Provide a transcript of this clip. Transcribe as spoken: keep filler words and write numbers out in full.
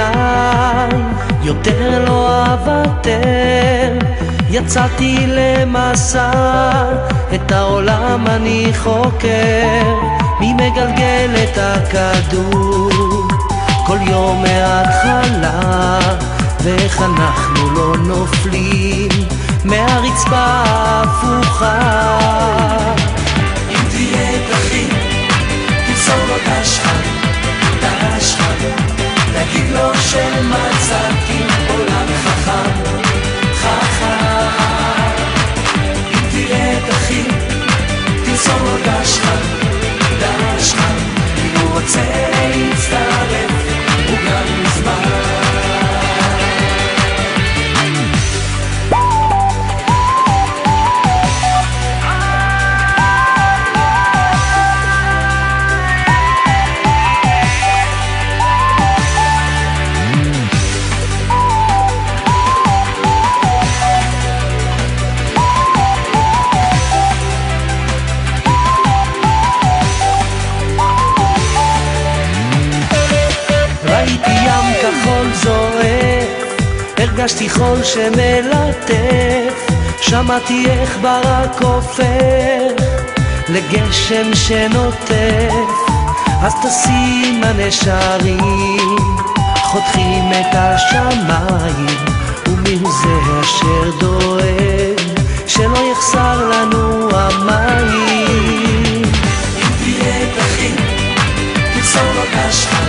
עליי, יותר לא אוותר. יצאתי למסע, את העולם אני חוקר, מי מגלגל את הכדור כל יום מההתחלה, ואיך אנחנו לא נופלים מהרצפה ההפוכה. אם תהיה דחי, תמסור לו דשחן, דשחן, תגיד לו שמצאתי עולם חכם, חכם. אם תהיה דחי, תמסור לו דשחן, דשחן, אם הוא רוצה להצטרף, הוא גם מזמן. ראיתי ים כחול זורף, הרגשתי חול שמלטף, שמעתי איך ברק הופך לגשם שנוטף. אז תשים הנשרים חותכים את השמיים, ומי הוא זה אשר דואג שלא יחסר לנו המים. אם תהיה דחי, תמסור לו דשחן,